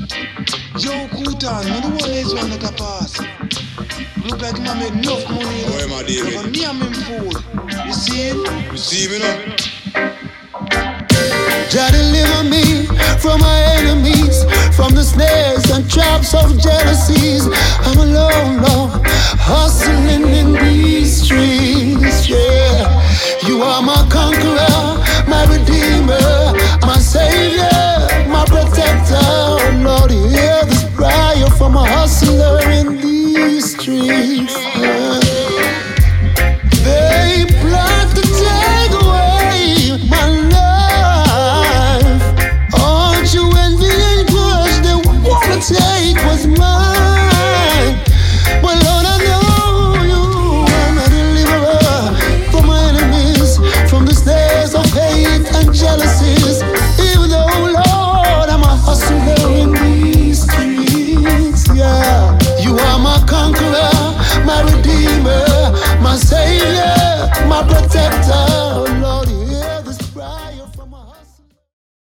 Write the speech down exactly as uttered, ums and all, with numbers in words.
Joe Kutan, man, the one is one that a pass. Look like him a make enough money. How am I, David? But me and him fool. You see him? You see me now? Jah deliver me from my enemies, from the snares and traps of jealousies. I'm alone, Lord, hustling in these streets, yeah. You are my conqueror, my redeemer, my savior, my protector. Lord, hear this prayer from a hustler in these streets, yeah. They plot to take away my life. Aren't you envying cause they wanna take what's mine? Well, Lord, I know you are my deliverer from my enemies, from the snares of hate and jealousies. Even though, Lord, I'm a hustler in these streets, yeah. You are my conqueror, my redeemer, my savior, my protector.